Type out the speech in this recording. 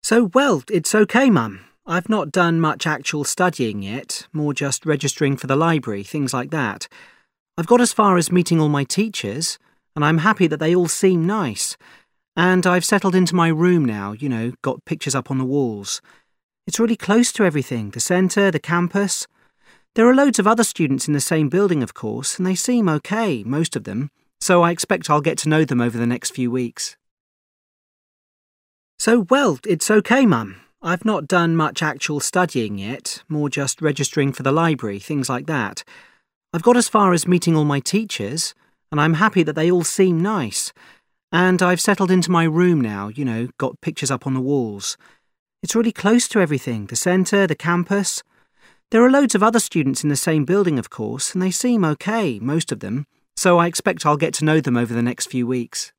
It's okay, Mum. I've not done much actual studying yet, more just registering for the library, things like that. I've got as far as meeting all my teachers, and I'm happy that they all seem nice. And I've settled into my room now, got pictures up on the walls. It's really close to everything, the centre, the campus. There are loads of other students in the same building, of course, and they seem okay, most of them, so I expect I'll get to know them over the next few weeks. It's okay, Mum. I've not done much actual studying yet, more just registering for the library, things like that. I've got as far as meeting all my teachers, and I'm happy that they all seem nice. And I've settled into my room now, got pictures up on the walls. It's really close to everything, the centre, the campus. There are loads of other students in the same building, of course, and they seem okay, most of them, so I expect I'll get to know them over the next few weeks.